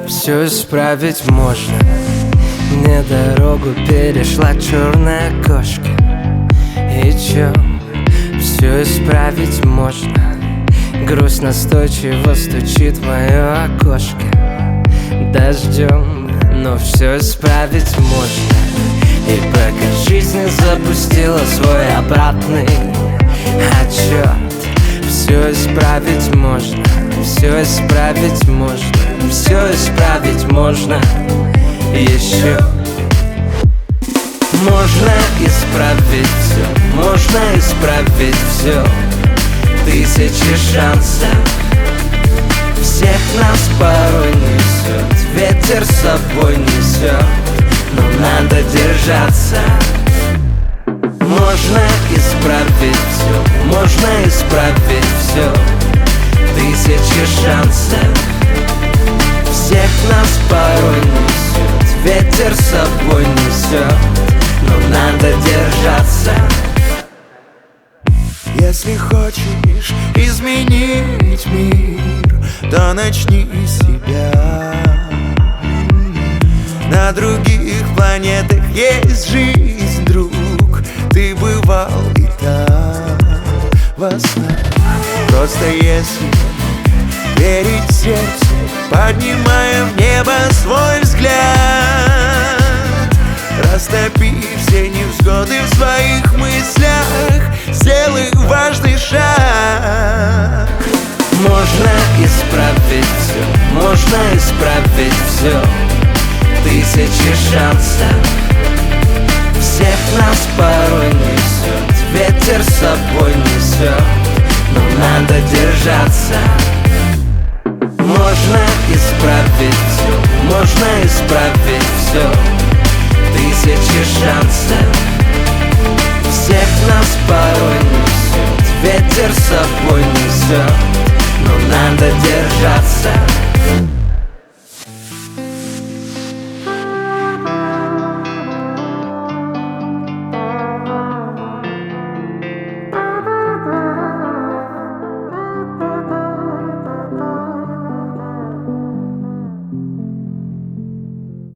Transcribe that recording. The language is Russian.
все исправить можно. Мне дорогу перешла черная кошка. И чё, все исправить можно. Грусть настойчиво стучит в мое окошко дождем, но все исправить можно. И пока жизнь не запустила свой обратный отчет, все исправить можно, все исправить можно, все исправить можно еще. Можно исправить все, можно исправить все. Тысячи шансов, всех нас порой несет, ветер с собой несет, но надо держаться. Можно исправить все, можно исправить все. Тысячи шансов, всех нас порой несет, ветер с собой несет, но надо держаться. Если хочешь изменить мир, то начни с себя. На других планетах есть жизнь, друг. Ты бывал и там во снах. Просто если верить сердцу, поднимая в небо свой взгляд, растопи все невзгоды в своих мыслях, сделай важный шаг. Можно исправить все, можно исправить все. Тысячи шансов, всех нас порой несет, ветер с собой несет, но надо держаться. Можно исправить все, можно исправить все. Тысячи шансов, всех нас порой несет, ветер с собой несет,